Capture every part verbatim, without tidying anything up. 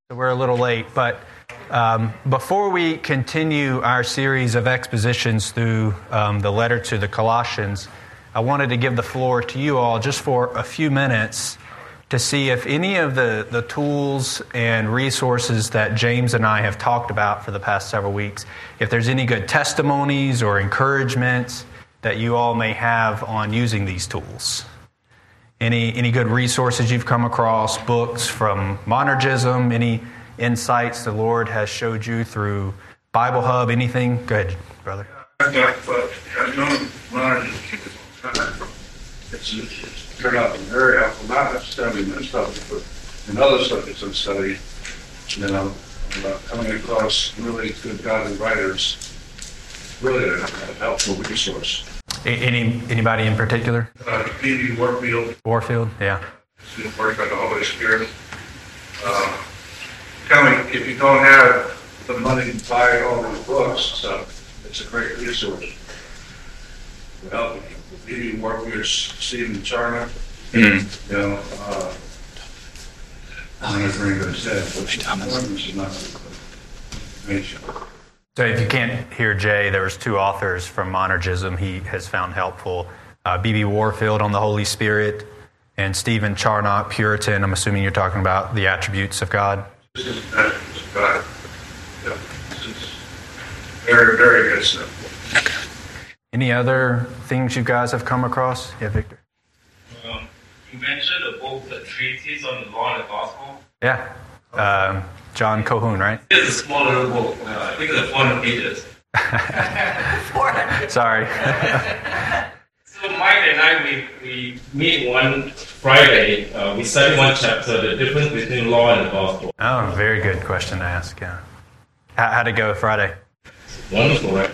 So we're a little late, but um, before we continue our series of expositions through um, the letter to the Colossians, I wanted to give the floor to you all just for a few minutes to see if any of the, the tools and resources that James and I have talked about for the past several weeks, if there's any good testimonies or encouragements that you all may have on using these tools. Any any good resources you've come across, books from Monergism, any insights the Lord has showed you through Bible Hub, anything? Go ahead, brother. I've got, but I've known Monergism. It's, it's turned out to be very helpful, not necessarily in this subject, but in other subjects I've studied. You know, uh, coming across really good godly writers, really a, a helpful resource. Any anybody in particular? Uh, B B Warfield. Warfield, yeah. It's worked by the Holy Spirit. Uh, coming, if you don't have the money to buy all those books, so it's a great resource. To help B B Warfield, Stephen Charnock. Mm. You know, uh, I'm not very good at that, but Thomas is not information. So if you can't hear Jay, there was two authors from Monergism he has found helpful. Uh, B B Warfield on the Holy Spirit and Stephen Charnock, Puritan. I'm assuming you're talking about the attributes of God. This is the attributes of God. Yeah, this is very, very good stuff. Okay. Any other things you guys have come across? Yeah, Victor. Um, you mentioned a book, The Treatise on the Law and the Gospel. Yeah. Um, John Cohoon, right? It's a small little book. Uh, I think it's four hundred pages. four hundred Sorry. So Mike and I, we, we meet one Friday. Uh, we study one chapter, the difference between law and the gospel. Oh, very good question to ask, yeah. How, how'd it go Friday? Wonderful, right?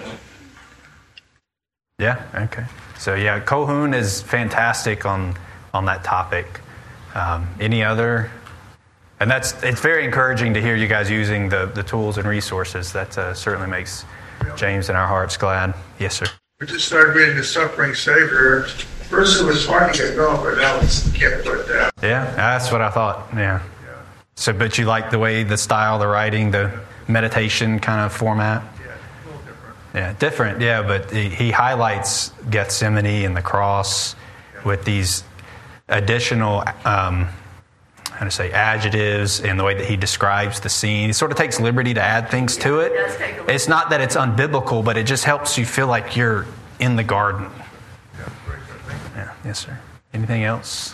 Yeah, okay. So yeah, Cohoon is fantastic on, on that topic. Um, any other... And that's it's very encouraging to hear you guys using the, the tools and resources. That uh, certainly makes James and our hearts glad. Yes, sir. We just started reading The Suffering Savior. First it was hard to get going, but now it's can't put it down. Yeah, that's what I thought. Yeah. yeah. So, but you like the way, the style, the writing, the meditation kind of format? Yeah, a little different. Yeah, different. Yeah, but he, he highlights Gethsemane and the cross yeah. with these additional... Um, how to say, adjectives and the way that he describes the scene. He sort of takes liberty to add things yeah, to it. it does take a it's not that it's unbiblical, but it just helps you feel like you're in the garden. Yeah, very good. Thank you. Yeah, yes, sir. Anything else?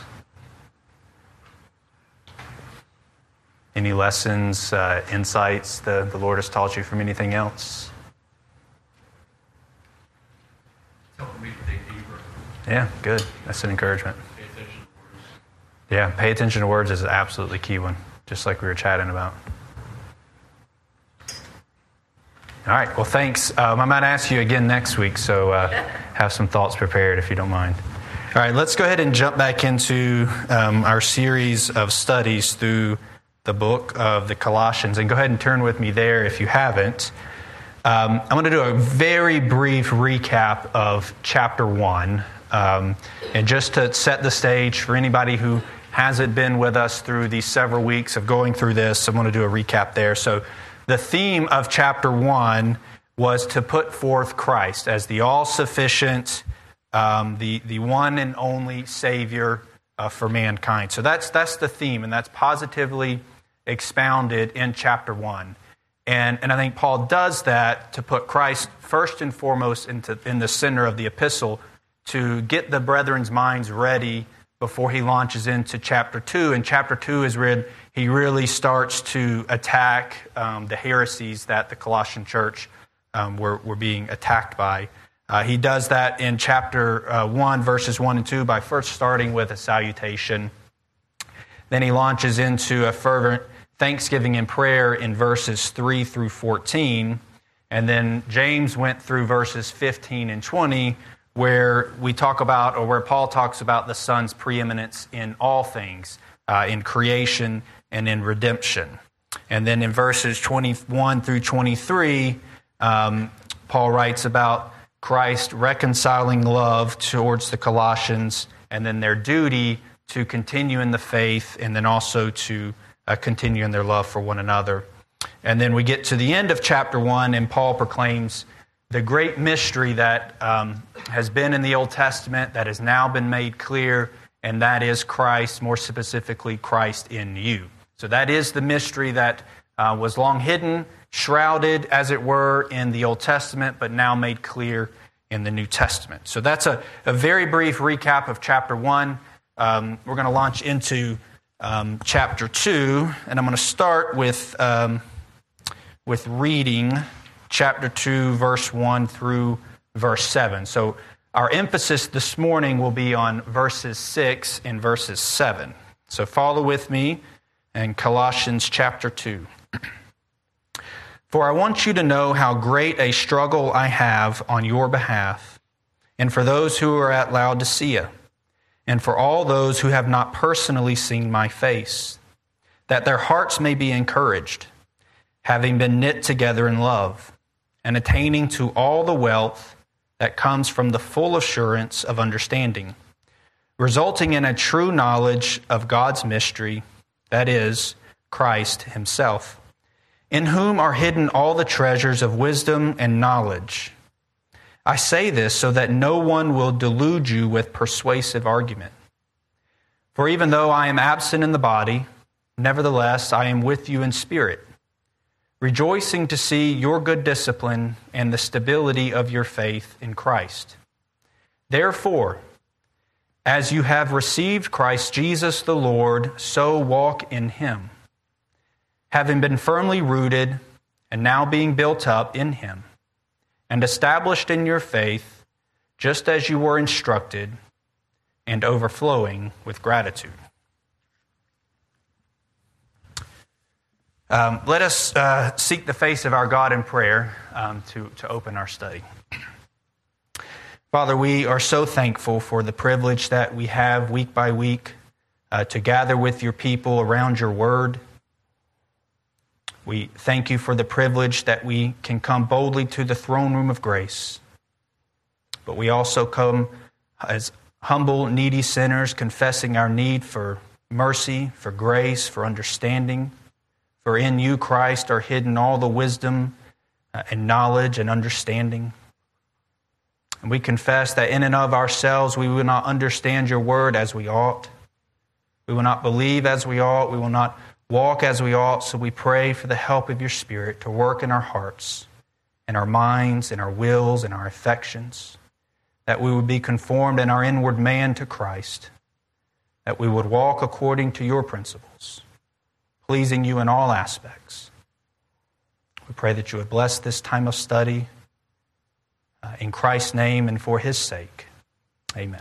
Any lessons, uh, insights the, the Lord has taught you from anything else? Helping me to dig deeper. Yeah, good. That's an encouragement. Yeah, pay attention to words is an absolutely key one, just like we were chatting about. All right, well, thanks. Um, I might ask you again next week, so uh, have some thoughts prepared if you don't mind. All right, let's go ahead and jump back into um, our series of studies through the book of the Colossians. And go ahead and turn with me there if you haven't. Um, I'm going to do a very brief recap of chapter one. Um, and just to set the stage for anybody who hasn't been with us through these several weeks of going through this, I'm going to do a recap there. So the theme of chapter one was to put forth Christ as the all-sufficient, um, the, the one and only Savior uh, for mankind. So that's that's the theme, and that's positively expounded in chapter one. And, and I think Paul does that to put Christ first and foremost into, in the center of the epistle, to get the brethren's minds ready before he launches into chapter two. And chapter two is where he really starts to attack um, the heresies that the Colossian church um, were, were being attacked by. Uh, he does that in chapter uh, one, verses one and two, by first starting with a salutation. Then he launches into a fervent thanksgiving and prayer in verses three through fourteen. And then James went through verses fifteen and twenty, where we talk about, or where Paul talks about the Son's preeminence in all things, uh, in creation and in redemption. And then in verses twenty-one through twenty-three, um, Paul writes about Christ reconciling love towards the Colossians, and then their duty to continue in the faith, and then also to uh, continue in their love for one another. And then we get to the end of chapter one, and Paul proclaims the great mystery that um, has been in the Old Testament, that has now been made clear, and that is Christ, more specifically Christ in you. So that is the mystery that uh, was long hidden, shrouded, as it were, in the Old Testament, but now made clear in the New Testament. So that's a, a very brief recap of chapter one. Um, we're going to launch into um, chapter two, and I'm going to start with um, with reading chapter two, verse one through verse seven. So our emphasis this morning will be on verses six and verses seven. So follow with me in Colossians chapter two. For I want you to know how great a struggle I have on your behalf, and for those who are at Laodicea, and for all those who have not personally seen my face, that their hearts may be encouraged, having been knit together in love, and attaining to all the wealth that comes from the full assurance of understanding, resulting in a true knowledge of God's mystery, that is, Christ himself, in whom are hidden all the treasures of wisdom and knowledge. I say this so that no one will delude you with persuasive argument. For even though I am absent in the body, nevertheless I am with you in spirit, rejoicing to see your good discipline and the stability of your faith in Christ. Therefore, as you have received Christ Jesus the Lord, so walk in him, having been firmly rooted and now being built up in him, and established in your faith, just as you were instructed, and overflowing with gratitude. Um, let us uh, seek the face of our God in prayer um, to, to open our study. Father, we are so thankful for the privilege that we have week by week uh, to gather with your people around your word. We thank you for the privilege that we can come boldly to the throne room of grace. But we also come as humble, needy sinners, confessing our need for mercy, for grace, for understanding. For in you, Christ, are hidden all the wisdom uh, and knowledge and understanding. And we confess that in and of ourselves we will not understand your word as we ought. We will not believe as we ought. We will not walk as we ought. So we pray for the help of your Spirit to work in our hearts, in our minds, in our wills, in our affections, that we would be conformed in our inward man to Christ, that we would walk according to your principles, pleasing you in all aspects. We pray that you would bless this time of study uh, in Christ's name and for his sake. Amen.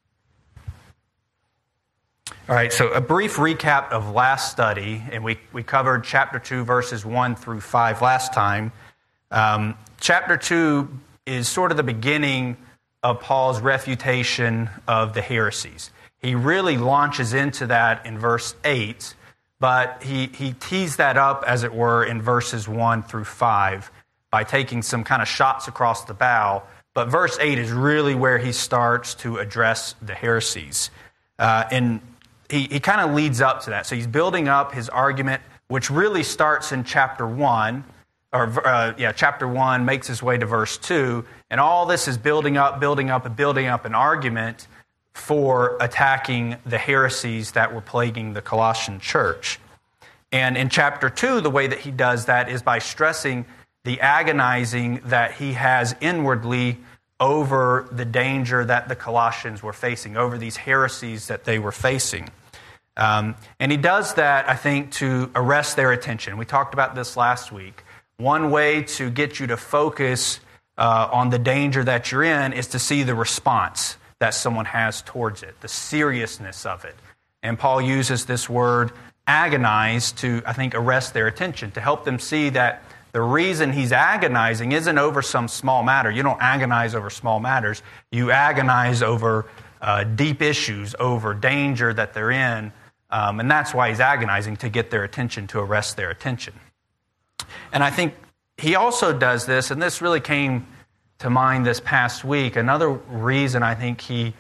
All right, so a brief recap of last study, and we, we covered chapter two, verses one through five last time. Um, chapter two is sort of the beginning of Paul's refutation of the heresies. He really launches into that in verse eight, but he, he teased that up, as it were, in verses one through five by taking some kind of shots across the bow. But verse eight is really where he starts to address the heresies. Uh, and he, he kind of leads up to that. So he's building up his argument, which really starts in chapter one, or uh, yeah, chapter one, makes his way to verse two. And all this is building up, building up, and building up an argument for attacking the heresies that were plaguing the Colossian church. And in chapter two, the way that he does that is by stressing the agonizing that he has inwardly over the danger that the Colossians were facing, over these heresies that they were facing. Um, and he does that, I think, to arrest their attention. We talked about this last week. One way to get you to focus uh, on the danger that you're in is to see the response that someone has towards it, the seriousness of it. And Paul uses this word agonize to, I think, arrest their attention, to help them see that the reason he's agonizing isn't over some small matter. You don't agonize over small matters. You agonize over uh, deep issues, over danger that they're in. Um, and that's why he's agonizing, to get their attention, to arrest their attention. And I think he also does this, and this really came to mind this past week. Another reason I think he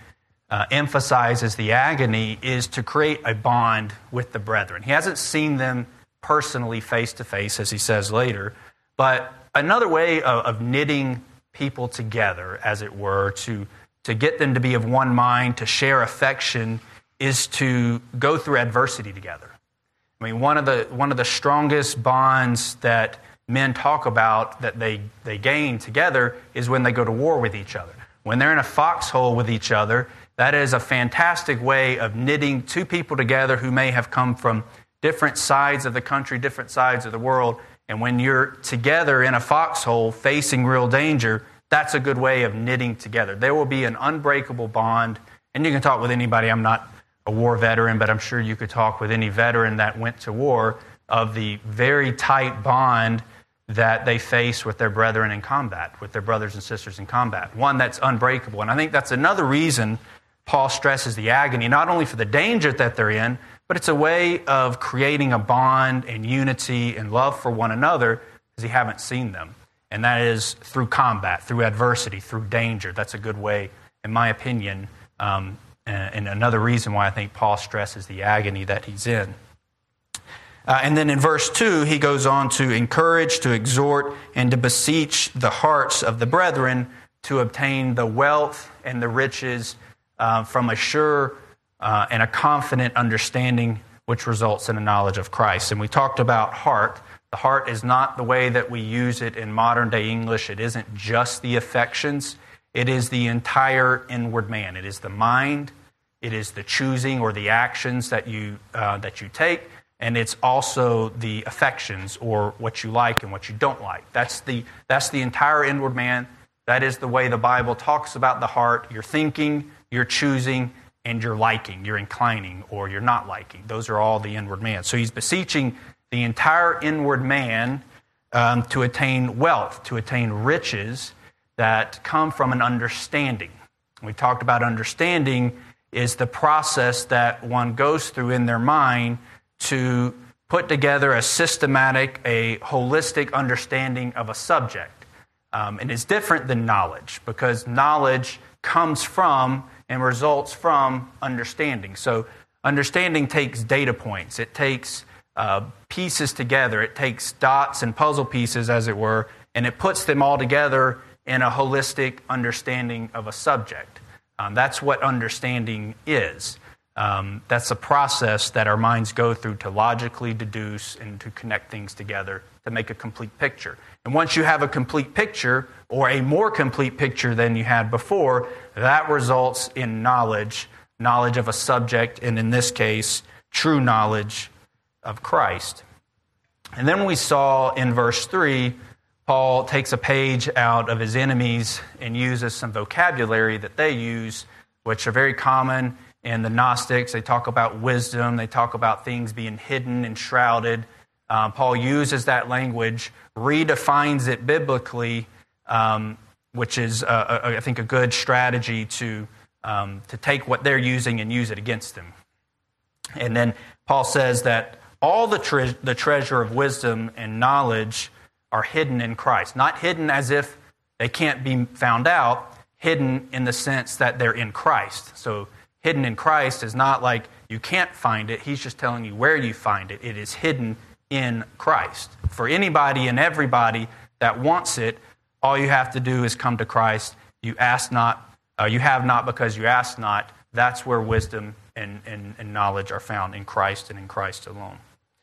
uh, emphasizes the agony is to create a bond with the brethren. He hasn't seen them personally face to face, as he says later, but another way of, of knitting people together, as it were, to, to get them to be of one mind, to share affection, is to go through adversity together. I mean, one of the one of the strongest bonds that men talk about that they, they gain together is when they go to war with each other. When they're in a foxhole with each other, that is a fantastic way of knitting two people together who may have come from different sides of the country, different sides of the world. And when you're together in a foxhole facing real danger, that's a good way of knitting together. There will be an unbreakable bond. And you can talk with anybody. I'm not a war veteran, but I'm sure you could talk with any veteran that went to war of the very tight bond that they face with their brethren in combat, with their brothers and sisters in combat, one that's unbreakable. And I think that's another reason Paul stresses the agony, not only for the danger that they're in, but it's a way of creating a bond and unity and love for one another because he haven't seen them. And that is through combat, through adversity, through danger. That's a good way, in my opinion, um, and another reason why I think Paul stresses the agony that he's in. Uh, and then in verse two, he goes on to encourage, to exhort, and to beseech the hearts of the brethren to obtain the wealth and the riches uh, from a sure uh, and a confident understanding which results in a knowledge of Christ. And we talked about heart. The heart is not the way that we use it in modern-day English. It isn't just the affections. It is the entire inward man. It is the mind. It is the choosing or the actions that you uh, that you take. And it's also the affections, or what you like and what you don't like. That's the that's the entire inward man. That is the way the Bible talks about the heart. You're thinking, you're choosing, and you're liking. You're inclining, or you're not liking. Those are all the inward man. So he's beseeching the entire inward man um, to attain wealth, to attain riches that come from an understanding. We talked about understanding is the process that one goes through in their mind to put together a systematic, a holistic understanding of a subject. Um, and it's different than knowledge, because knowledge comes from and results from understanding. So understanding takes data points. It takes uh, pieces together. It takes dots and puzzle pieces, as it were, and it puts them all together in a holistic understanding of a subject. Um, that's what understanding is. Um, that's a process that our minds go through to logically deduce and to connect things together to make a complete picture. And once you have a complete picture, or a more complete picture than you had before, that results in knowledge, knowledge of a subject, and in this case, true knowledge of Christ. And then we saw in verse three, Paul takes a page out of his enemies and uses some vocabulary that they use, which are very common in the Gnostics. They talk about wisdom. They talk about things being hidden and shrouded. Uh, Paul uses that language, redefines it biblically, um, which is, uh, a, I think, a good strategy to, um, to take what they're using and use it against them. And then Paul says that all the, tre- the treasure of wisdom and knowledge are hidden in Christ. Not hidden as if they can't be found out, hidden in the sense that they're in Christ. So hidden in Christ is not like you can't find it. He's just telling you where you find it. It is hidden in Christ. For anybody and everybody that wants it, all you have to do is come to Christ. You ask not, uh, you have not because you ask not. That's where wisdom and, and, and knowledge are found, in Christ and in Christ alone.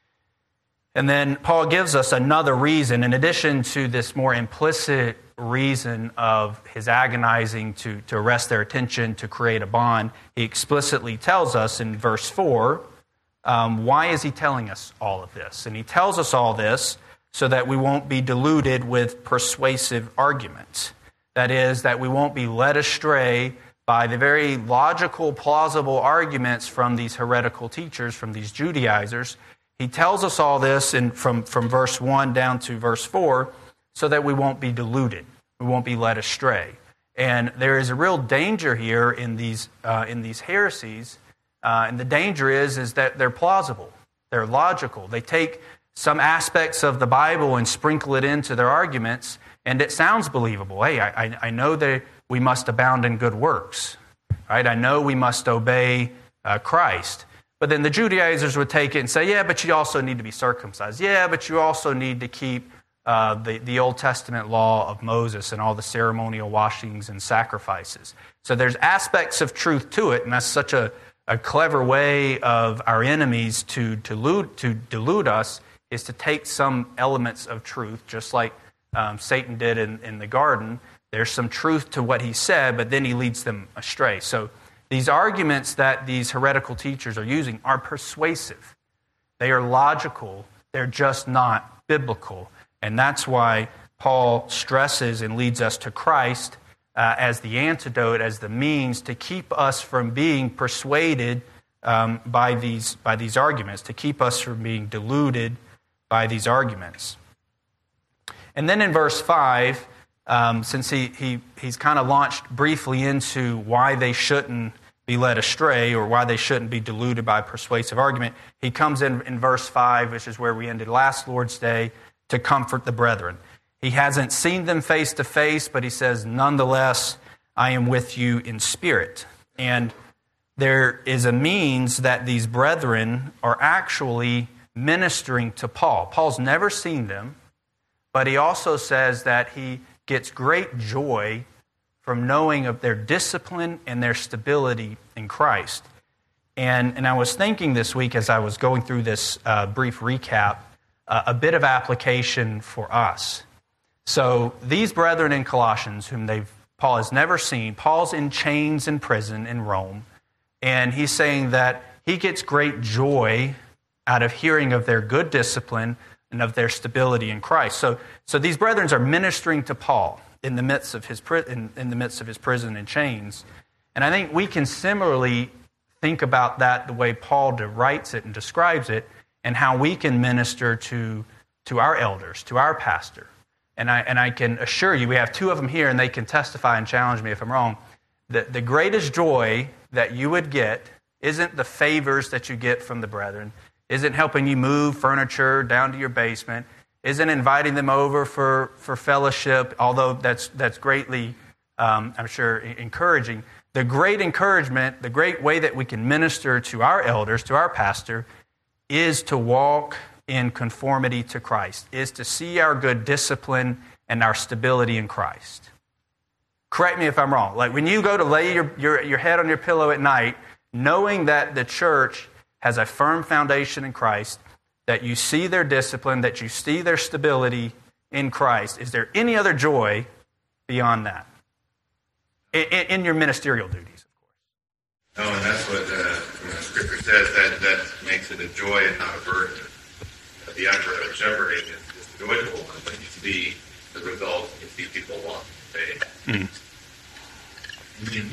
And then Paul gives us another reason, in addition to this more implicit reason of his agonizing to, to arrest their attention, to create a bond. He explicitly tells us in verse four, um, why is he telling us all of this? And he tells us all this so that we won't be deluded with persuasive arguments. That is, that we won't be led astray by the very logical, plausible arguments from these heretical teachers, from these Judaizers. He tells us all this in, from, from verse one down to verse four so that we won't be deluded. We won't be led astray. And there is a real danger here in these uh, in these heresies. Uh, and the danger is, is that they're plausible. They're logical. They take some aspects of the Bible and sprinkle it into their arguments, and it sounds believable. Hey, I, I know that we must abound in good works. right? I know we must obey uh, Christ. But then the Judaizers would take it and say, yeah, but you also need to be circumcised. Yeah, but you also need to keep uh, the, the Old Testament law of Moses and all the ceremonial washings and sacrifices. So there's aspects of truth to it, and that's such a, a clever way of our enemies to delude, to delude us, is to take some elements of truth, just like um, Satan did in, in the garden. There's some truth to what he said, but then he leads them astray. So these arguments that these heretical teachers are using are persuasive. They are logical. They're just not biblical. And that's why Paul stresses and leads us to Christ uh, as the antidote, as the means to keep us from being persuaded um, by these by these arguments, to keep us from being deluded by these arguments. And then in verse five, Um, since he, he he's kind of launched briefly into why they shouldn't be led astray or why they shouldn't be deluded by persuasive argument, he comes in in verse five, which is where we ended last Lord's Day, to comfort the brethren. He hasn't seen them face to face, but he says, nonetheless, I am with you in spirit. And there is a means that these brethren are actually ministering to Paul. Paul's never seen them, but he also says that he gets great joy from knowing of their discipline and their stability in Christ. And, and I was thinking this week as I was going through this uh, brief recap, uh, a bit of application for us. So these brethren in Colossians, whom they've Paul has never seen, Paul's in chains in prison in Rome, and he's saying that he gets great joy out of hearing of their good discipline and of their stability in Christ. So, so these brethren are ministering to Paul in the midst of his in, in the midst of his prison and chains, and I think we can similarly think about that the way Paul writes it and describes it, and how we can minister to to our elders, to our pastor. And I and I can assure you, we have two of them here, and they can testify and challenge me if I'm wrong. The the greatest joy that you would get isn't the favors that you get from the brethren. Isn't helping you move furniture down to your basement, isn't inviting them over for, for fellowship, although that's that's greatly, um, I'm sure, encouraging. The great encouragement, the great way that we can minister to our elders, to our pastor, is to walk in conformity to Christ, is to see our good discipline and our stability in Christ. Correct me if I'm wrong. Like when you go to lay your, your, your head on your pillow at night, knowing that the church has a firm foundation in Christ, that you see their discipline, that you see their stability in Christ. Is there any other joy beyond that? In, in your ministerial duties, of course. No, and that's what uh, you know, Scripture says, that, that makes it a joy and not a burden. The effort of shepherding is, is the joyful one, but you see the results, you see people walk in faith. Mm.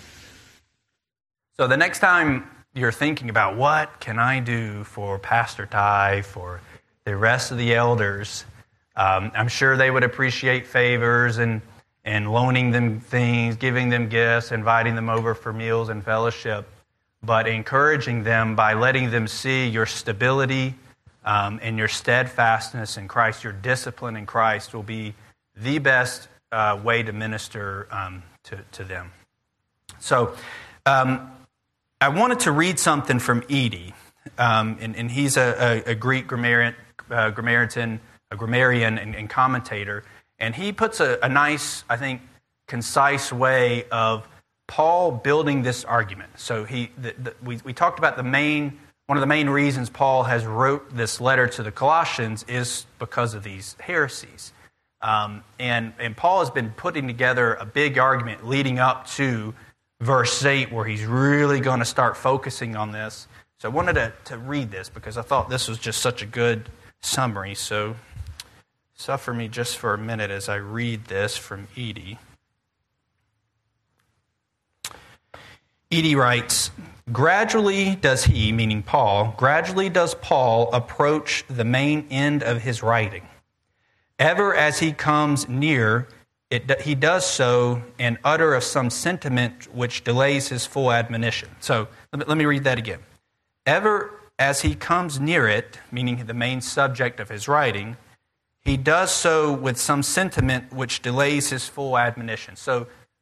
So the next time you're thinking about what can I do for Pastor Ty, for the rest of the elders, um, I'm sure they would appreciate favors and, and loaning them things, giving them gifts, inviting them over for meals and fellowship, but encouraging them by letting them see your stability um, and your steadfastness in Christ, your discipline in Christ will be the best uh, way to minister um, to, to them. So, um, I wanted to read something from Edie, um, and, and he's a, a, a Greek grammarian, uh, grammarian, a grammarian and, and commentator, and he puts a, a nice, I think, concise way of Paul building this argument. So he, the, the, we, we talked about the main, one of the main reasons Paul has wrote this letter to the Colossians is because of these heresies, um, and and Paul has been putting together a big argument leading up to verse eight, where he's really going to start focusing on this. So I wanted to, to read this because I thought this was just such a good summary. So suffer me just for a minute as I read this from Edie. Edie writes, gradually does he, meaning Paul, gradually does Paul approach the main end of his writing. Ever as he comes near, It, he does so and utter of some sentiment which delays his full admonition. So let me, let me read that again. Ever as he comes near it, meaning the main subject of his writing, he does so with some sentiment which delays his full admonition. So,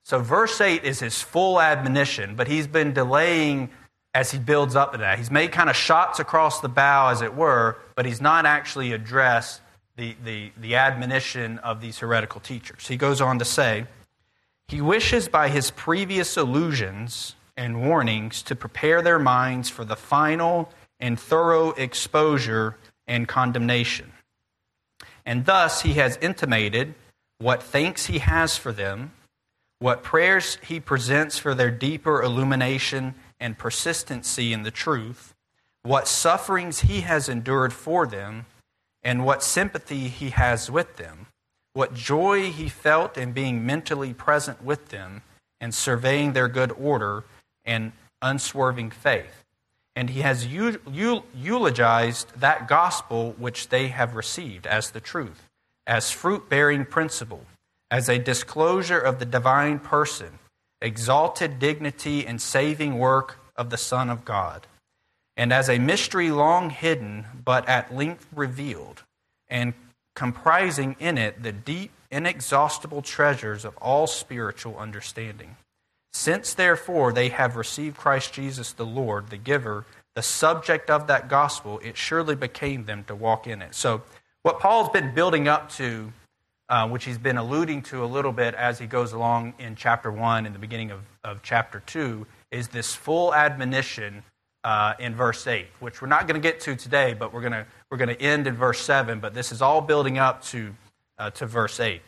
So verse eight is his full admonition, but he's been delaying as he builds up to that. He's made kind of shots across the bow, as it were, but he's not actually addressed the, the, the admonition of these heretical teachers. He goes on to say, he wishes by his previous allusions and warnings to prepare their minds for the final and thorough exposure and condemnation. And thus he has intimated what thanks he has for them, what prayers he presents for their deeper illumination and persistency in the truth, what sufferings he has endured for them, and what sympathy he has with them, what joy he felt in being mentally present with them and surveying their good order and unswerving faith. And he has eulogized that gospel which they have received as the truth, as fruit-bearing principle, as a disclosure of the divine person, exalted dignity and saving work of the Son of God, and as a mystery long hidden but at length revealed, and comprising in it the deep, inexhaustible treasures of all spiritual understanding. Since, therefore, they have received Christ Jesus the Lord, the giver, the subject of that gospel, it surely became them to walk in it. So what Paul's been building up to, uh, which he's been alluding to a little bit as he goes along in chapter one and the beginning of, of chapter two, is this full admonition uh, in verse eight, which we're not going to get to today, but we're going to we're going to end in verse seven. But this is all building up to uh, to verse eight.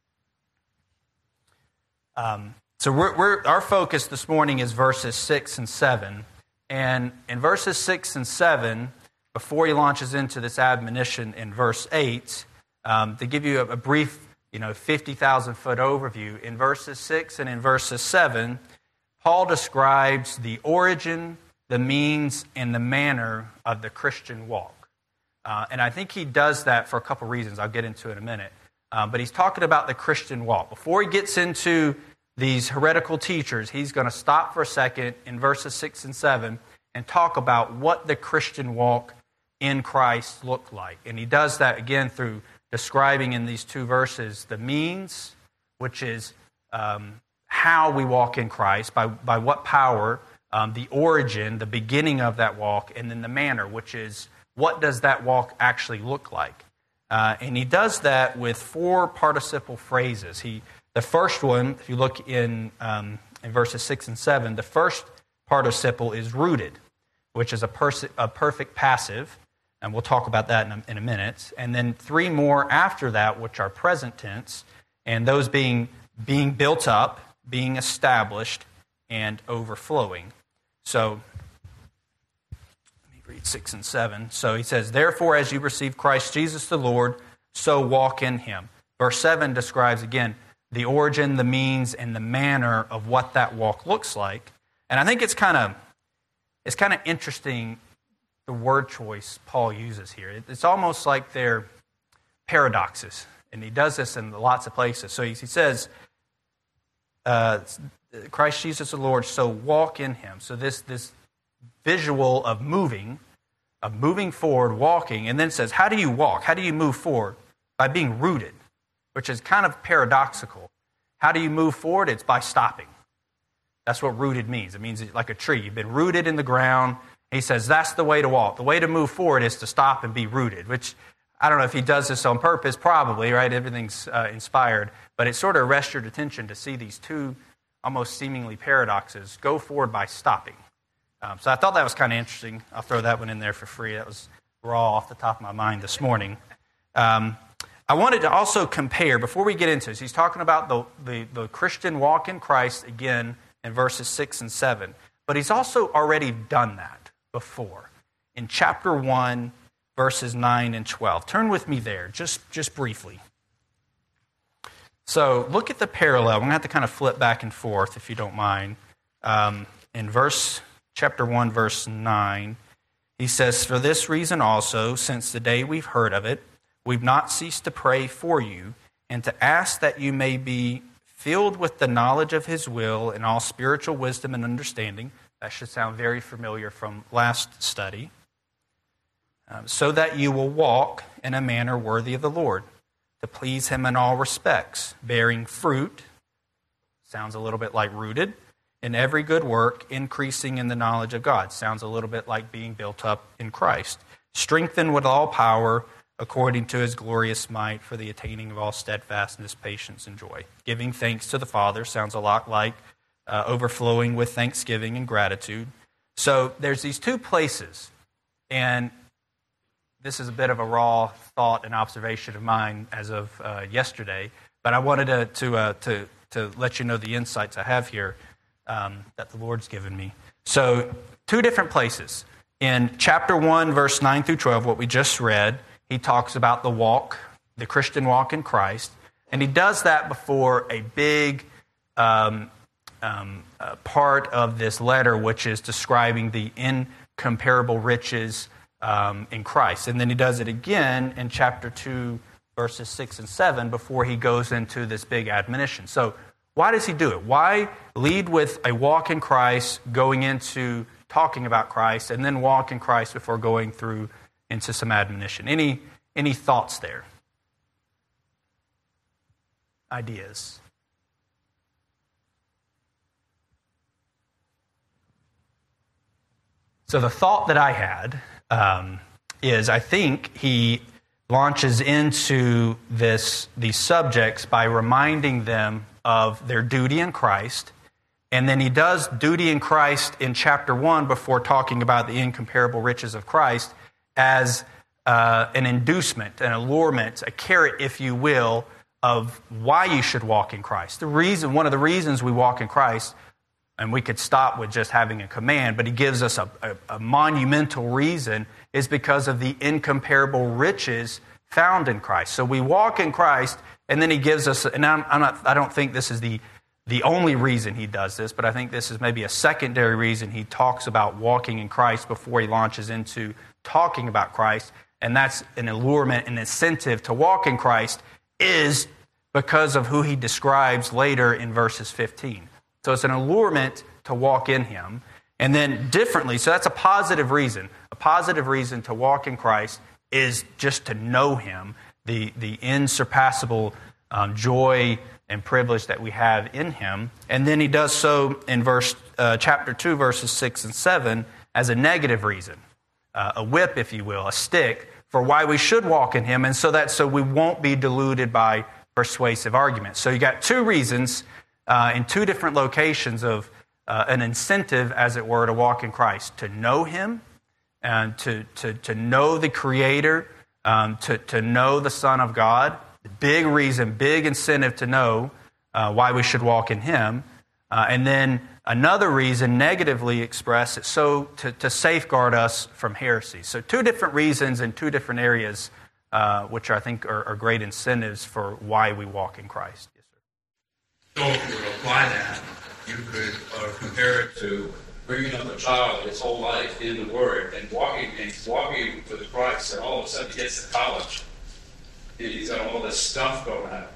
Um, so we're, we're our focus this morning is verses six and seven, and in verses six and seven, before he launches into this admonition in verse eight, um, to give you a, a brief, you know, fifty thousand foot overview, in verses six and in verses seven, Paul describes the origin, the means, and the manner of the Christian walk. Uh, and I think he does that for a couple reasons. I'll get into it in a minute. Um, but he's talking about the Christian walk. Before he gets into these heretical teachers, he's going to stop for a second in verses six and seven and talk about what the Christian walk in Christ looked like. And he does that, again, through describing in these two verses the means, which is um, how we walk in Christ, by, by what power, um, the origin, the beginning of that walk, and then the manner, which is what does that walk actually look like. Uh, and he does that with four participle phrases. He, the first one, if you look in, um, in verses six and seven, the first participle is rooted, which is a, pers- a perfect passive, and we'll talk about that in a, in a minute. And then three more after that, which are present tense, and those being being built up, being established, and overflowing. So, let me read six and seven. So he says, therefore, as you receive Christ Jesus the Lord, so walk in him. Verse seven describes, again, the origin, the means, and the manner of what that walk looks like. And I think it's kind of it's kind of interesting, the word choice Paul uses here. It's almost like they're paradoxes, and he does this in lots of places. So he says, uh, Christ Jesus the Lord, so walk in him. So this this visual of moving, of moving forward, walking, and then says, how do you walk? How do you move forward? By being rooted, which is kind of paradoxical. How do you move forward? It's by stopping. That's what rooted means. It means like a tree. You've been rooted in the ground. He says that's the way to walk. The way to move forward is to stop and be rooted, which I don't know if he does this on purpose, probably, right? Everything's uh, inspired. But it sort of arrests your attention to see these two almost seemingly paradoxes. Go forward by stopping. Um, so I thought that was kind of interesting. I'll throw that one in there for free. That was raw off the top of my mind this morning. Um, I wanted to also compare, before we get into this, he's talking about the, the, the Christian walk in Christ, again, in verses six and seven. But he's also already done that before. In chapter one, verses nine and twelve. Turn with me there, just, just briefly. So look at the parallel. I'm going to have to kind of flip back and forth, if you don't mind. Um, in verse chapter one, verse nine, he says, for this reason also, since the day we've heard of it, we've not ceased to pray for you and to ask that you may be filled with the knowledge of his will and all spiritual wisdom and understanding. That should sound very familiar from last study. Um, so that you will walk in a manner worthy of the Lord, to please him in all respects, bearing fruit, Sounds a little bit like rooted in every good work, increasing in the knowledge of God. Sounds a little bit like being built up in Christ. Strengthened with all power according to his glorious might for the attaining of all steadfastness, patience, and joy. Giving thanks to the Father sounds a lot like uh, overflowing with thanksgiving and gratitude. So there's these two places, and this is a bit of a raw thought and observation of mine as of uh, yesterday, but I wanted to to, uh, to to let you know the insights I have here um, that the Lord's given me. So two different places. In chapter one, verse nine through twelve, what we just read, he talks about the walk, the Christian walk in Christ, and he does that before a big um, um, uh, part of this letter, which is describing the incomparable riches um, in Christ. And then he does it again in chapter two, verses six and seven, before he goes into this big admonition. So why does he do it? Why lead with a walk in Christ, going into talking about Christ, and then walk in Christ before going through into some admonition? Any any thoughts there? Ideas? So the thought that I had um, is I think he launches into this these subjects by reminding them of their duty in Christ, and then he does duty in Christ in chapter one before talking about the incomparable riches of Christ as uh, an inducement, an allurement, a carrot, if you will, of why you should walk in Christ. The reason, one of the reasons we walk in Christ, and we could stop with just having a command, but he gives us a, a, a monumental reason, is because of the incomparable riches found in Christ. So we walk in Christ, and then he gives us, and I'm, I'm not, I don't think this is the, the only reason he does this, but I think this is maybe a secondary reason he talks about walking in Christ before he launches into talking about Christ, and that's an allurement, an incentive to walk in Christ is because of who he describes later in verses fifteen. So it's an allurement to walk in him. And then differently, so that's a positive reason. A positive reason to walk in Christ is just to know him, the, the insurpassable um, joy and privilege that we have in him. And then he does so in verse uh, chapter two, verses six and seven, as a negative reason, uh, a whip, if you will, a stick for why we should walk in him, and so that so we won't be deluded by persuasive arguments. So you got two reasons uh, in two different locations of uh, an incentive, as it were, to walk in Christ, to know him, and to to to know the Creator, um, to to know the Son of God. Big reason, big incentive to know uh, why we should walk in him, uh, and then another reason, negatively expressed, it's so to, to safeguard us from heresy. So two different reasons in two different areas, uh, which I think are, are great incentives for why we walk in Christ. Yes, sir. So if you would apply that, you could uh, compare it to bringing up a child his whole life in the Word and walking and walking with Christ, and all of a sudden he gets to college. He's got all this stuff going on.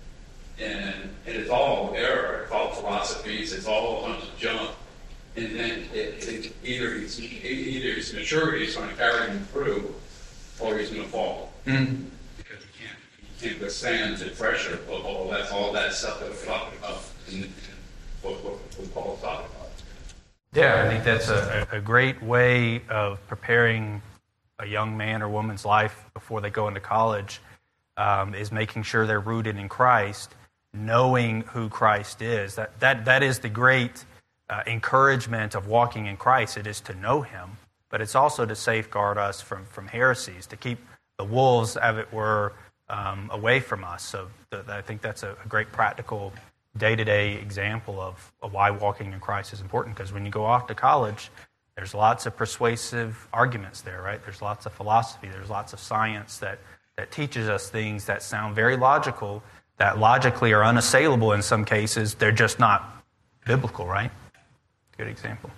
And, and it's all error, it's all philosophies, it's all a bunch of junk. And then it, it, either, he's, either his maturity is going to carry him through, or he's going to fall. Mm-hmm. Because he can't, he can't withstand the pressure of all that, all that stuff that we're talking about, and, and what, what, what Paul's talking about. Yeah, I think that's a, a great way of preparing a young man or woman's life before they go into college, um, is making sure they're rooted in Christ, knowing who Christ is. That that that is the great uh, encouragement of walking in Christ. It is to know him, but it's also to safeguard us from, from heresies, to keep the wolves, as it were, um, away from us. So th- I think that's a, a great practical day-to-day example of, of why walking in Christ is important, because when you go off to college, there's lots of persuasive arguments there, right? There's lots of philosophy, there's lots of science that, that teaches us things that sound very logical, that logically are unassailable in some cases. They're just not biblical, right? Good example.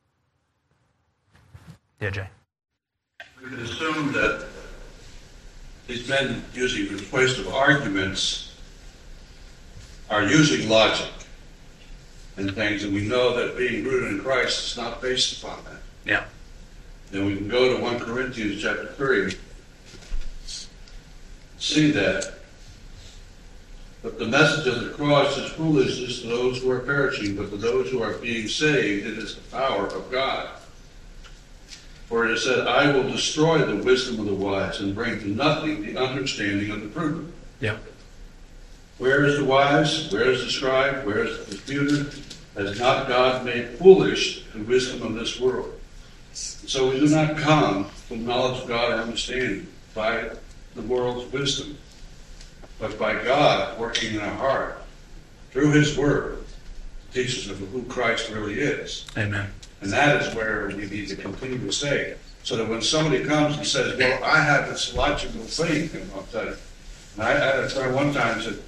Yeah, Jay. We would assume that these men using persuasive arguments are using logic and things, and we know that being rooted in Christ is not based upon that. Yeah. Then we can go to First Corinthians chapter three, see that But the message of the cross is foolishness to those who are perishing, but to those who are being saved, it is the power of God. For it is said, I will destroy the wisdom of the wise and bring to nothing the understanding of the prudent. Yeah. Where is the wise? Where is the scribe? Where is the disputer? Has not God made foolish the wisdom of this world? So we do not come to knowledge of God or understanding by the world's wisdom, but by God working in our heart through His Word to teach us of who Christ really is. Amen. And that is where we need to continue to stay. So that when somebody comes and says, well, I have this logical thing, and I'll tell you. And I, I had a friend one time said,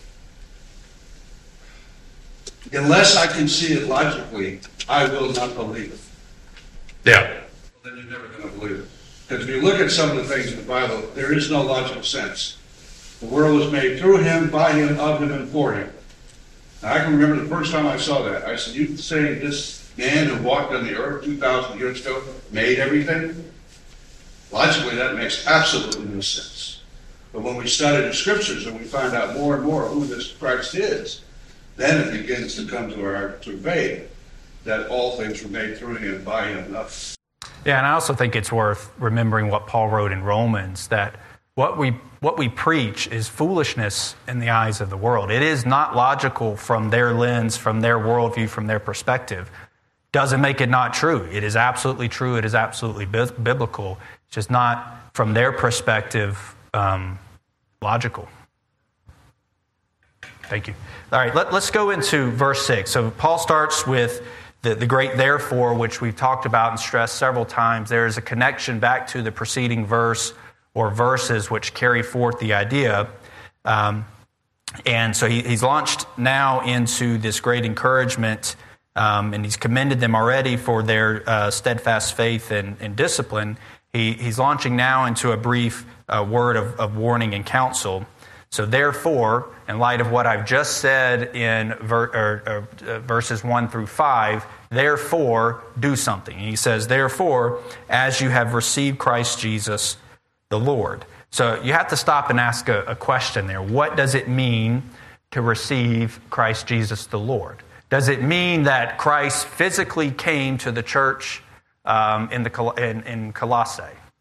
unless I can see it logically, I will not believe it. Yeah. Well, then you're never going to believe it. Because if you look at some of the things in the Bible, there is no logical sense. The world was made through Him, by Him, of Him, and for Him. And I can remember the first time I saw that. I said, you saying this man who walked on the earth two thousand years ago made everything? Logically, that makes absolutely no sense. But when we study the Scriptures and we find out more and more who this Christ is, then it begins to come to our to faith that all things were made through Him, by Him, and of Him. Yeah, and I also think it's worth remembering what Paul wrote in Romans, that what we what we preach is foolishness in the eyes of the world. It is not logical from their lens, from their worldview, from their perspective. Doesn't make it not true. It is absolutely true. It is absolutely bi- biblical. It's just not, from their perspective, um, logical. Thank you. All right, let, let's go into verse six. So Paul starts with the, the great therefore, which we've talked about and stressed several times. There is a connection back to the preceding verse or verses which carry forth the idea. Um, and so he, he's launched now into this great encouragement. Um, and he's commended them already for their uh, steadfast faith and, and discipline. He, he's launching now into a brief uh, word of, of warning and counsel. So therefore, in light of what I've just said in ver, or, or, uh, verses one through five, therefore do something. And he says, therefore, as you have received Christ Jesus the Lord. So you have to stop and ask a, a question there. What does it mean to receive Christ Jesus the Lord? Does it mean that Christ physically came to the church um, in the in, in Colossae?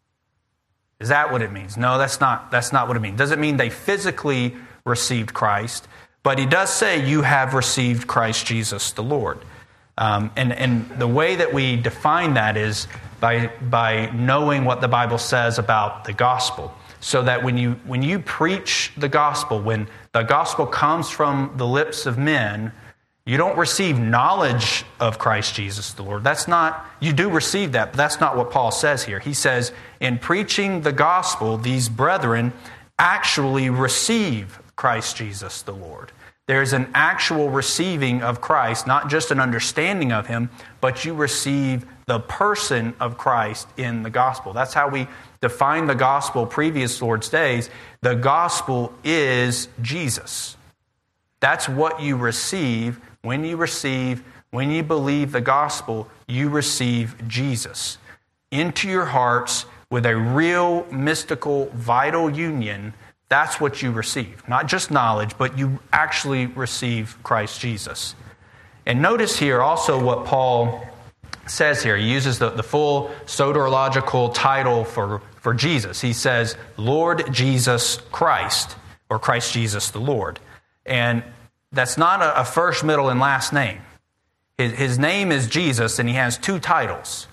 Is that what it means? No, that's not. That's not what it means. Does it mean they physically received Christ? But he does say, "You have received Christ Jesus, the Lord." Um, and and the way that we define that is by by knowing what the Bible says about the gospel. So that when you when you preach the gospel, when the gospel comes from the lips of men, you don't receive knowledge of Christ Jesus the Lord. That's not, you do receive that, but that's not what Paul says here. He says, in preaching the gospel, these brethren actually receive Christ Jesus the Lord. There's an actual receiving of Christ, not just an understanding of Him, but you receive the person of Christ in the gospel. That's how we define the gospel previous Lord's days. The gospel is Jesus. That's what you receive. When you receive, when you believe the gospel, you receive Jesus into your hearts with a real, mystical, vital union. That's what you receive. Not just knowledge, but you actually receive Christ Jesus. And notice here also what Paul says here. He uses the, the full soteriological title for, for Jesus. He says, Lord Jesus Christ, or Christ Jesus the Lord. And that's not a, a first, middle, and last name. His, his name is Jesus, and he has two titles,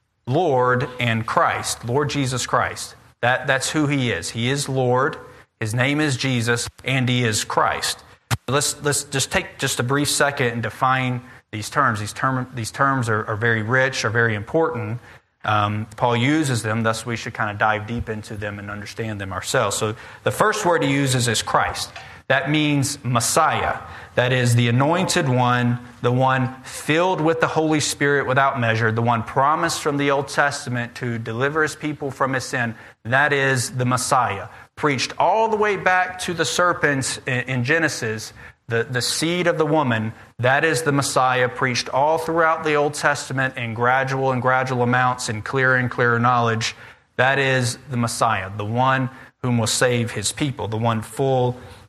Lord and Christ, Lord Jesus Christ. That, that's who he is. He is Lord, his name is Jesus, and he is Christ. Let's, let's just take just a brief second and define these terms. These, term, these terms are, are very rich, are very important. Um, Paul uses them, thus we should kind of dive deep into them and understand them ourselves. So the first word he uses is Christ. That means Messiah. That is the anointed one, the one filled with the Holy Spirit without measure, the one promised from the Old Testament to deliver his people from his sin. That is the Messiah. Preached all the way back to the serpents in Genesis, the, the seed of the woman, that is the Messiah, preached all throughout the Old Testament in gradual and gradual amounts and clearer and clearer knowledge. That is the Messiah, the one whom will save his people, the one full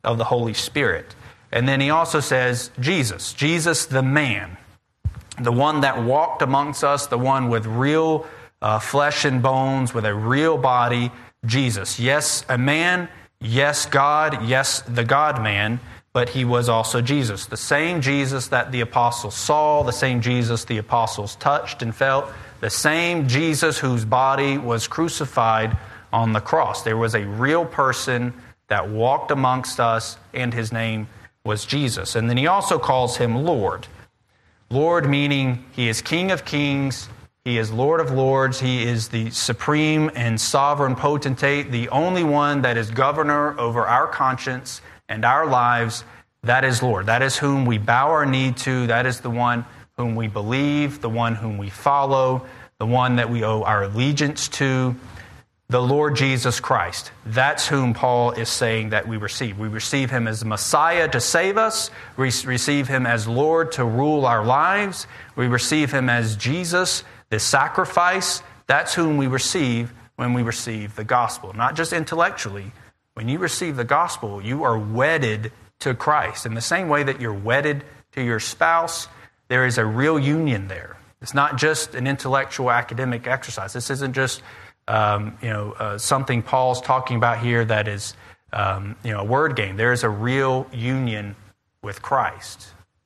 of the Holy Spirit. And then he also says Jesus, Jesus the man, the one that walked amongst us, the one with real uh, flesh and bones, with a real body, Jesus. Yes, a man, yes, God, yes, the God-man, but he was also Jesus. The same Jesus that the apostles saw, the same Jesus the apostles touched and felt, the same Jesus whose body was crucified on the cross. There was a real person that walked amongst us, and his name was Jesus. And then he also calls him Lord. Lord meaning he is King of kings, he is Lord of lords, he is the supreme and sovereign potentate, the only one that is governor over our conscience and our lives. That is Lord. That is whom we bow our knee to. That is the one whom we believe, the one whom we follow, the one that we owe our allegiance to, the Lord Jesus Christ. That's whom Paul is saying that we receive. We receive him as Messiah to save us. We receive him as Lord to rule our lives. We receive him as Jesus, the sacrifice. That's whom we receive when we receive the gospel. Not just intellectually. When you receive the gospel, you are wedded to Christ. In the same way that you're wedded to your spouse, there is a real union there. It's not just an intellectual academic exercise. This isn't just um, you know uh, something Paul's talking about here that is um, you know a word game. There is a real union with Christ.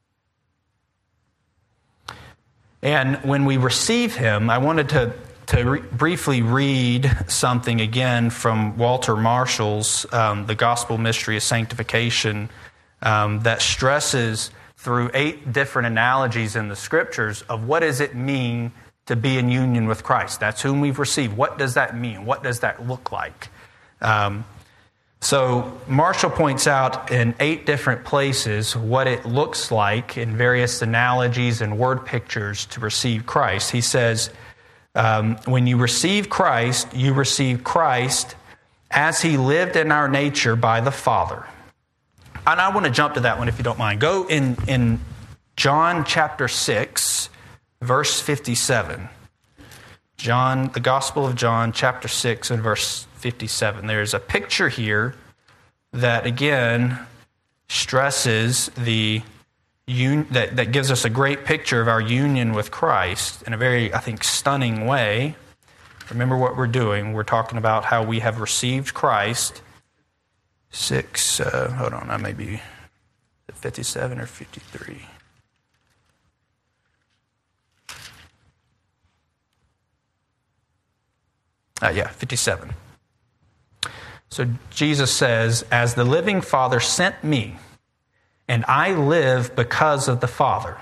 And when we receive him, I wanted to to re- briefly read something again from Walter Marshall's um, The Gospel Mystery of Sanctification um, that stresses through eight different analogies in the Scriptures of what does it mean to be in union with Christ. That's whom we've received. What does that mean? What does that look like? Um, so Marshall points out in eight different places what it looks like in various analogies and word pictures to receive Christ. He says, um, when you receive Christ, you receive Christ as he lived in our nature by the Father. And I want to jump to that one if you don't mind. Go in, in John chapter six, verse fifty-seven. John, the Gospel of John, chapter six and verse fifty-seven. There's a picture here that, again, stresses the un- that, that gives us a great picture of our union with Christ in a very, I think, stunning way. Remember what we're doing. We're talking about how we have received Christ. Six, uh, hold on, I may be fifty-seven or fifty-three. Uh, yeah, fifty-seven. So Jesus says, as the living Father sent me, and I live because of the Father,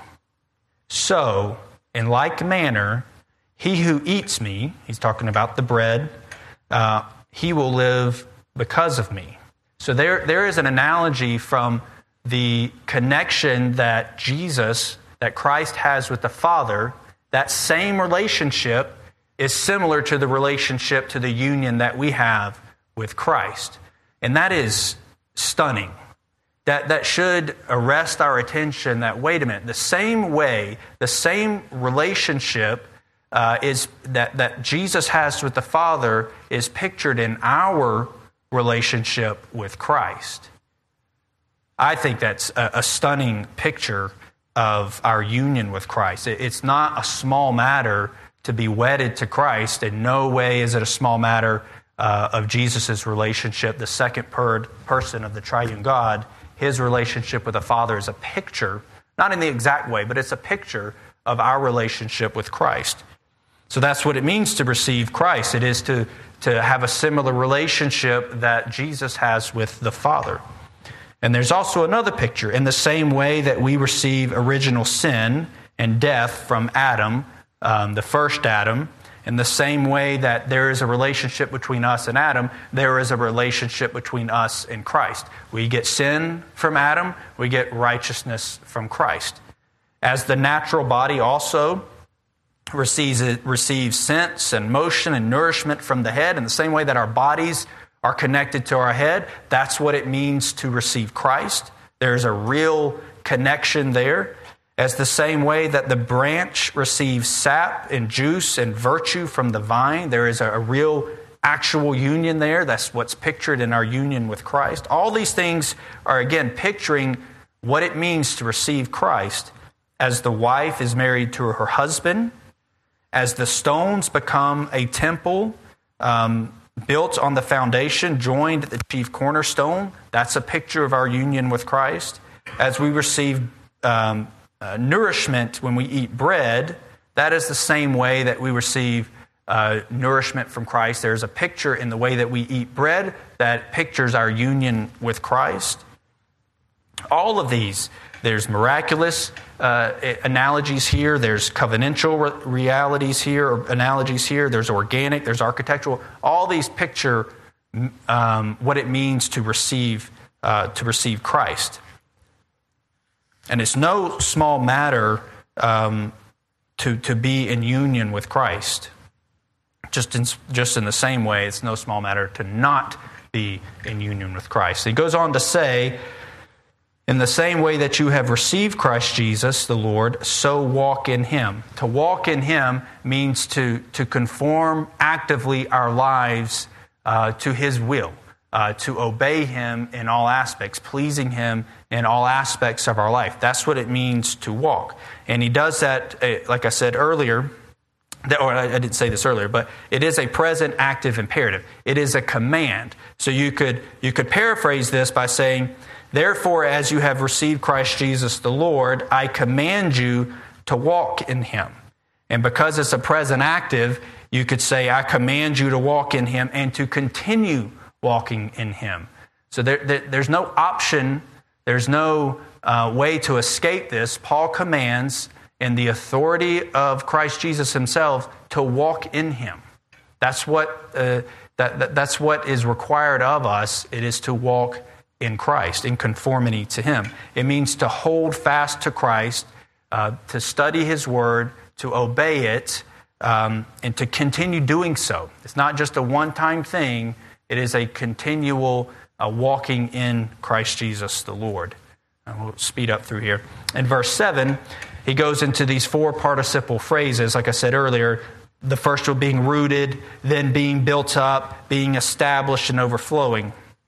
so, in like manner, he who eats me, he's talking about the bread, uh, he will live because of me. So there, there is an analogy from the connection that Jesus, that Christ has with the Father. That same relationship is similar to the relationship, to the union that we have with Christ. And that is stunning. That, that should arrest our attention that, wait a minute, the same way, the same relationship uh, is that, that Jesus has with the Father is pictured in our relationship with Christ. I think that's a, a stunning picture of our union with Christ. It, it's not a small matter to be wedded to Christ. In no way is it a small matter uh, of Jesus' relationship, the second per- person of the triune God. His relationship with the Father is a picture, not in the exact way, but it's a picture of our relationship with Christ. So that's what it means to receive Christ. It is to, to have a similar relationship that Jesus has with the Father. And there's also another picture. In the same way that we receive original sin and death from Adam, um, the first Adam, in the same way that there is a relationship between us and Adam, there is a relationship between us and Christ. We get sin from Adam, we get righteousness from Christ. As the natural body also receives, receives sense and motion and nourishment from the head, in the same way that our bodies are connected to our head, that's what it means to receive Christ. There's a real connection there. As the same way that the branch receives sap and juice and virtue from the vine, there is a, a real actual union there. That's what's pictured in our union with Christ. All these things are, again, picturing what it means to receive Christ as the wife is married to her husband, as the stones become a temple um, built on the foundation, joined at the chief cornerstone. That's a picture of our union with Christ. As we receive um, uh, nourishment when we eat bread, that is the same way that we receive uh, nourishment from Christ. There's a picture in the way that we eat bread that pictures our union with Christ. All of these, there's miraculous uh, analogies here, there's covenantal re- realities here, or analogies here, there's organic, there's architectural. All these picture um, what it means to receive uh, to receive Christ. And it's no small matter um, to, to be in union with Christ. Just in, just in the same way, it's no small matter to not be in union with Christ. He goes on to say, in the same way that you have received Christ Jesus, the Lord, so walk in Him. To walk in Him means to, to conform actively our lives uh, to His will, uh, to obey Him in all aspects, pleasing Him in all aspects of our life. That's what it means to walk. And He does that, like I said earlier, or I didn't say this earlier, but it is a present active imperative. It is a command. So you could you could paraphrase this by saying, therefore, as you have received Christ Jesus the Lord, I command you to walk in Him. And because it's a present active, you could say, I command you to walk in Him and to continue walking in Him. So there, there, there's no option, there's no uh, way to escape this. Paul commands, in the authority of Christ Jesus Himself, to walk in Him. That's what uh, that, that that's what is required of us. It is to walk in Christ, in conformity to Him. It means to hold fast to Christ, uh, to study His Word, to obey it, um, and to continue doing so. It's not just a one-time thing. It is a continual uh, walking in Christ Jesus the Lord. And we'll speed up through here. In verse seven, he goes into these four participle phrases, like I said earlier. The first one being rooted, then being built up, being established, and overflowing.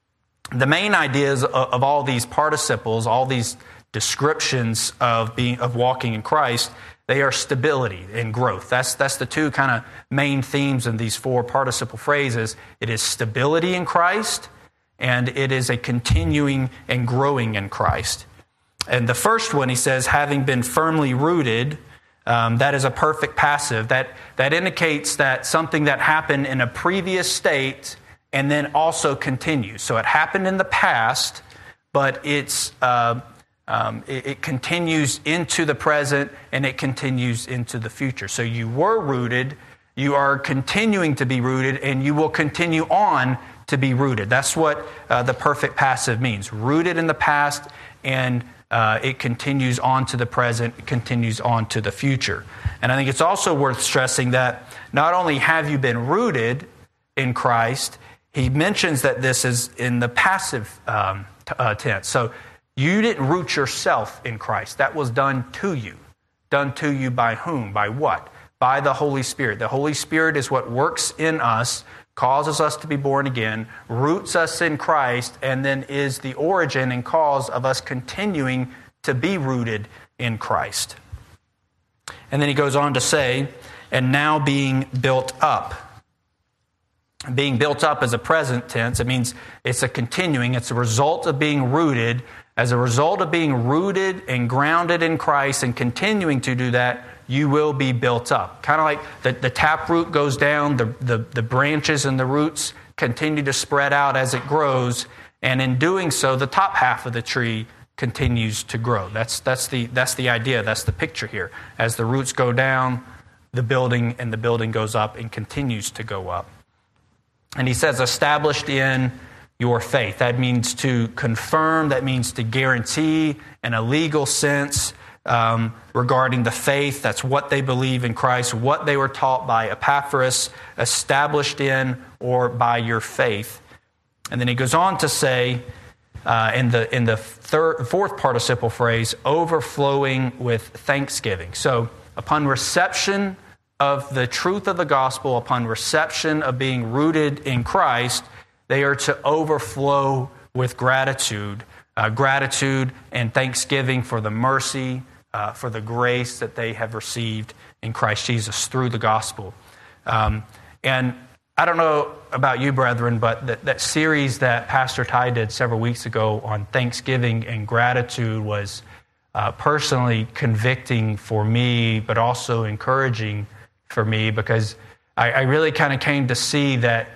The main ideas of all these participles, all these descriptions of being of walking in Christ, they are stability and growth. That's that's the two kind of main themes in these four participle phrases. It is stability in Christ, and it is a continuing and growing in Christ. And the first one, he says, having been firmly rooted, um, that is a perfect passive. That that indicates that something that happened in a previous state and then also continues. So it happened in the past, but it's uh, um, it, it continues into the present and it continues into the future. So you were rooted, you are continuing to be rooted, and you will continue on to be rooted. That's what uh, the perfect passive means. Rooted in the past, and uh, it continues on to the present, it continues on to the future. And I think it's also worth stressing that not only have you been rooted in Christ, he mentions that this is in the passive um, t- uh, tense. So you didn't root yourself in Christ. That was done to you. Done to you by whom? By what? By the Holy Spirit. The Holy Spirit is what works in us, causes us to be born again, roots us in Christ, and then is the origin and cause of us continuing to be rooted in Christ. And then he goes on to say, and now being built up. Being built up is a present tense. It means it's a continuing. It's a result of being rooted. As a result of being rooted and grounded in Christ and continuing to do that, you will be built up. Kind of like the, the tap root goes down, the, the, the branches and the roots continue to spread out as it grows, and in doing so, the top half of the tree continues to grow. That's, that's, the, that's the idea, that's the picture here. As the roots go down, the building and the building goes up and continues to go up. And he says, established in your faith. That means to confirm, that means to guarantee in a legal sense um, regarding the faith. That's what they believe in Christ, what they were taught by Epaphras, established in or by your faith. And then he goes on to say, uh, in the in the third, fourth participle phrase, overflowing with thanksgiving. So upon reception of the truth of the gospel, upon reception of being rooted in Christ, they are to overflow with gratitude. Uh, gratitude and thanksgiving for the mercy, uh, for the grace that they have received in Christ Jesus through the gospel. Um, and I don't know about you, brethren, but that, that series that Pastor Ty did several weeks ago on thanksgiving and gratitude was uh, personally convicting for me, but also encouraging for me, because I, I really kind of came to see that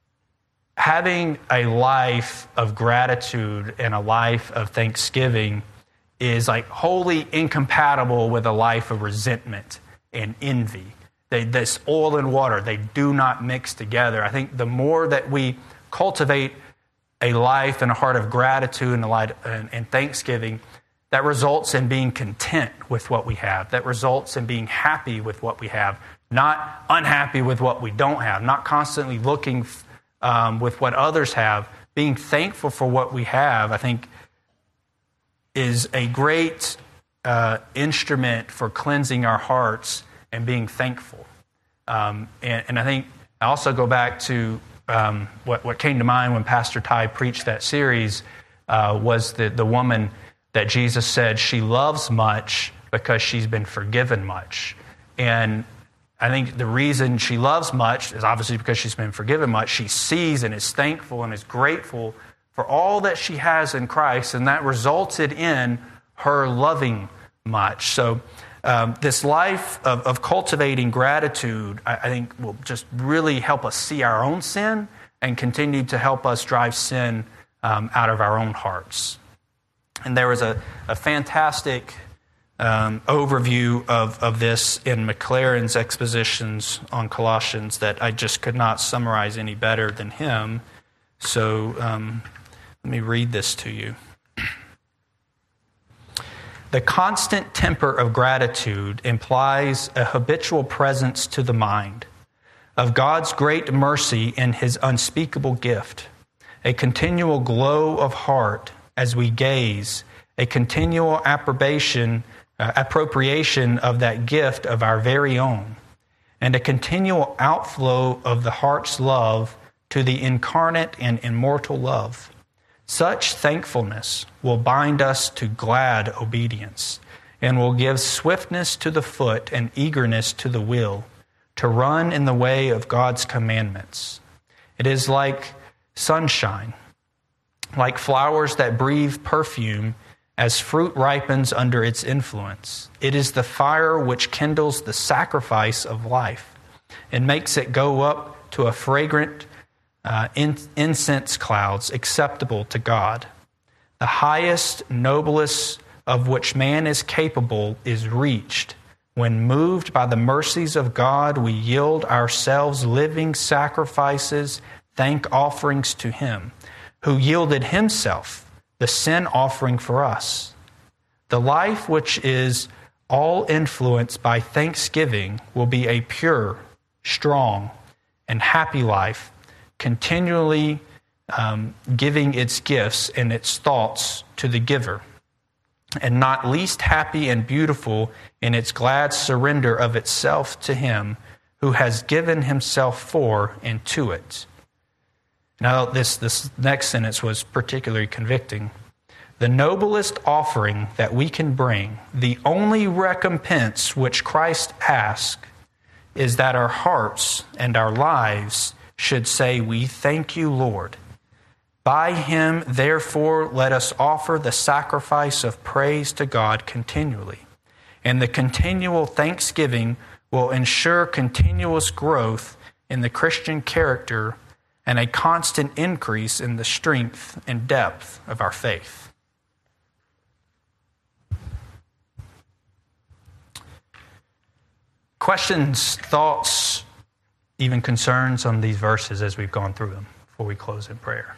having a life of gratitude and a life of thanksgiving is like wholly incompatible with a life of resentment and envy. They, this oil and water, they do not mix together. I think the more that we cultivate a life and a heart of gratitude and, a life, and, and thanksgiving, that results in being content with what we have. That results in being happy with what we have, not unhappy with what we don't have, not constantly looking um, with what others have. Being thankful for what we have, I think, is a great uh, instrument for cleansing our hearts and being thankful. Um, and, and I think I also go back to um, what, what came to mind when Pastor Ty preached that series uh, was the, the woman that Jesus said she loves much because she's been forgiven much. And I think the reason she loves much is obviously because she's been forgiven much. She sees and is thankful and is grateful for all that she has in Christ, and that resulted in her loving much. So Um, this life of, of cultivating gratitude, I, I think, will just really help us see our own sin and continue to help us drive sin um, out of our own hearts. And there was a, a fantastic um, overview of, of this in McLaren's expositions on Colossians that I just could not summarize any better than him. So um, let me read this to you. The constant temper of gratitude implies a habitual presence to the mind of God's great mercy and His unspeakable gift, a continual glow of heart as we gaze, a continual approbation, uh, appropriation of that gift of our very own, and a continual outflow of the heart's love to the incarnate and immortal love. Such thankfulness will bind us to glad obedience and will give swiftness to the foot and eagerness to the will to run in the way of God's commandments. It is like sunshine, like flowers that breathe perfume as fruit ripens under its influence. It is the fire which kindles the sacrifice of life and makes it go up to a fragrant Uh, in, incense clouds acceptable to God. The highest, noblest of which man is capable is reached when, moved by the mercies of God, we yield ourselves living sacrifices, thank offerings to Him, who yielded Himself, the sin offering for us. The life which is all influenced by thanksgiving will be a pure, strong, and happy life, continually um, giving its gifts and its thoughts to the giver, and not least happy and beautiful in its glad surrender of itself to Him who has given Himself for and to it. Now, this, this next sentence was particularly convicting. The noblest offering that we can bring, the only recompense which Christ asks, is that our hearts and our lives should say, "We thank you, Lord." By Him, therefore, let us offer the sacrifice of praise to God continually. And the continual thanksgiving will ensure continuous growth in the Christian character and a constant increase in the strength and depth of our faith. Questions, thoughts, even concerns on these verses as we've gone through them before we close in prayer?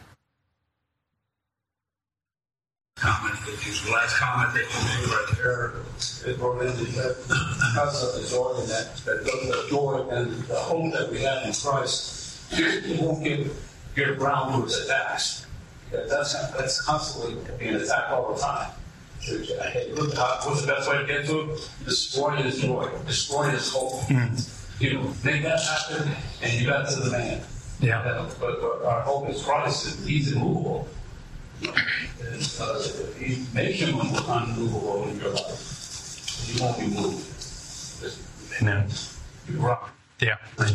Comment that you, the last comment that you made right there, it brought in the concept of joy and that, that the joy and the hope that we have in Christ. You won't get get around to its attacks. That's that's constantly being attacked all the time. So, hey, look, what's the best way to get to it? Destroying his joy, destroying his hope. Mm. you know, make that happen, and you got to the man. Yeah. Uh, but, but our hope is Christ, and He's immovable. And, uh, he make Him unmovable in your life. You won't be moved. Amen. You're rock. Yeah. Amen.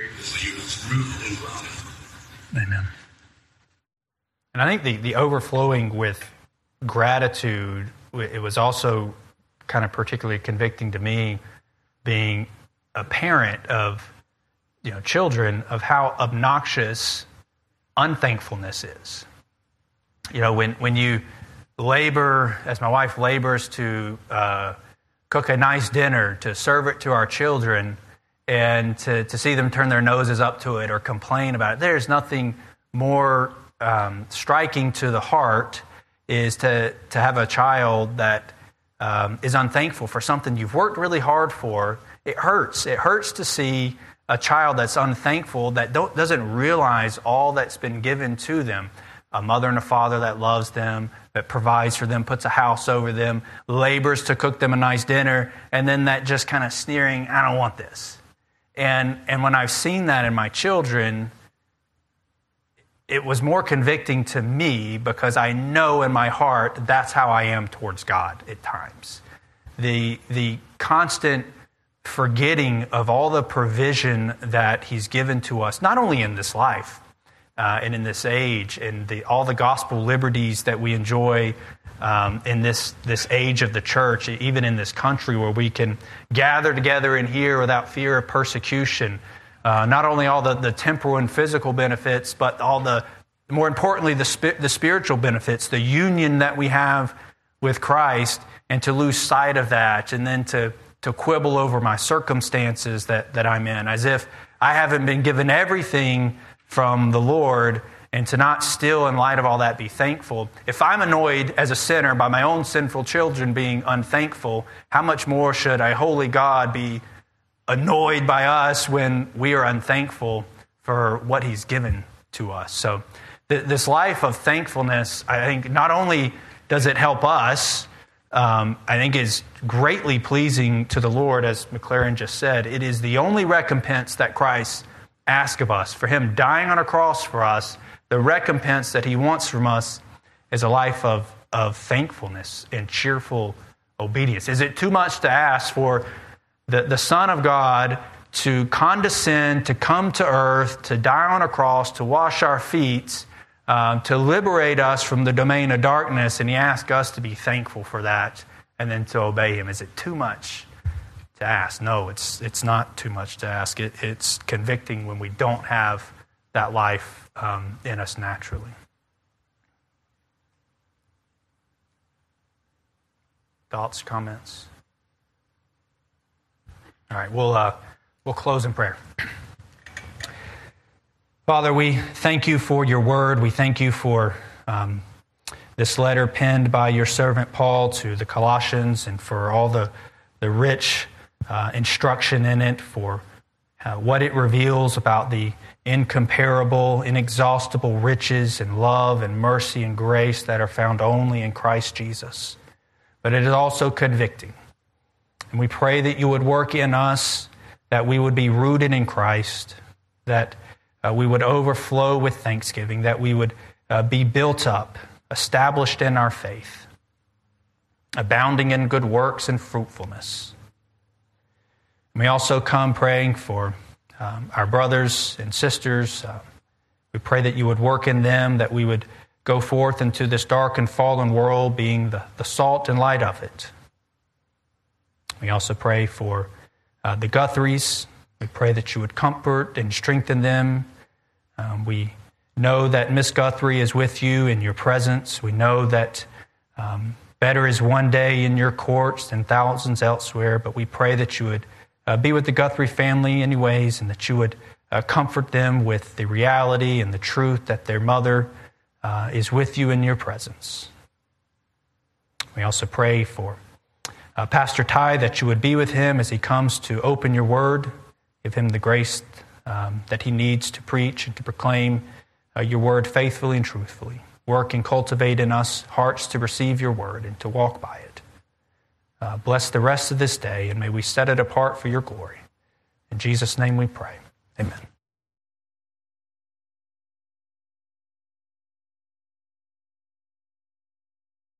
Amen. And I think the, the overflowing with gratitude, it was also kind of particularly convicting to me, being a parent of, you know, children, of how obnoxious unthankfulness is. You know, when, when you labor, as my wife labors to uh, cook a nice dinner, to serve it to our children, and to, to see them turn their noses up to it or complain about it, there's nothing more um, striking to the heart is to, to have a child that um, is unthankful for something you've worked really hard for. It hurts. It hurts to see a child that's unthankful, that don't, doesn't realize all that's been given to them. A mother and a father that loves them, that provides for them, puts a house over them, labors to cook them a nice dinner, and then that just kind of sneering, I don't want this. And and when I've seen that in my children, it was more convicting to me because I know in my heart that's how I am towards God at times. The the constant forgetting of all the provision that He's given to us, not only in this life uh, and in this age, and the, all the gospel liberties that we enjoy um, in this, this age of the church, even in this country where we can gather together in here without fear of persecution. Uh, not only all the, the temporal and physical benefits, but all the, more importantly, the, spi- the spiritual benefits, the union that we have with Christ, and to lose sight of that, and then to, to quibble over my circumstances that, that I'm in, as if I haven't been given everything from the Lord, and to not still, in light of all that, be thankful. If I'm annoyed as a sinner by my own sinful children being unthankful, how much more should a holy God be annoyed by us when we are unthankful for what He's given to us? So th- this life of thankfulness, I think, not only does it help us, um, I think is greatly pleasing to the Lord, as McLaren just said. It is the only recompense that Christ asks of us. For Him dying on a cross for us, the recompense that He wants from us is a life of, of thankfulness and cheerful obedience. Is it too much to ask for the, the Son of God to condescend, to come to earth, to die on a cross, to wash our feet, um, to liberate us from the domain of darkness, and He asks us to be thankful for that and then to obey Him? Is it too much to ask? No, it's it's not too much to ask. It, it's convicting when we don't have that life um, in us naturally. Thoughts, comments? All right, we'll uh, we'll close in prayer. Father, we thank You for Your word. We thank You for um, this letter penned by Your servant Paul to the Colossians, and for all the the rich uh, instruction in it, for uh, what it reveals about the incomparable, inexhaustible riches and love and mercy and grace that are found only in Christ Jesus. But it is also convicting. And we pray that You would work in us, that we would be rooted in Christ, that uh, we would overflow with thanksgiving, that we would uh, be built up, established in our faith, abounding in good works and fruitfulness. And we also come praying for um, our brothers and sisters. Uh, we pray that You would work in them, that we would go forth into this dark and fallen world being the, the salt and light of it. We also pray for uh, the Guthries. We pray that You would comfort and strengthen them. Um, we know that Miss Guthrie is with You in Your presence. We know that um, better is one day in Your courts than thousands elsewhere, but we pray that You would uh, be with the Guthrie family anyways, and that You would uh, comfort them with the reality and the truth that their mother uh, is with You in Your presence. We also pray for Uh, Pastor Ty, that You would be with him as he comes to open Your word. Give him the grace um, that he needs to preach and to proclaim uh, Your word faithfully and truthfully. Work and cultivate in us hearts to receive Your word and to walk by it. Uh, bless the rest of this day, and may we set it apart for Your glory. In In Jesus' name we pray. Amen.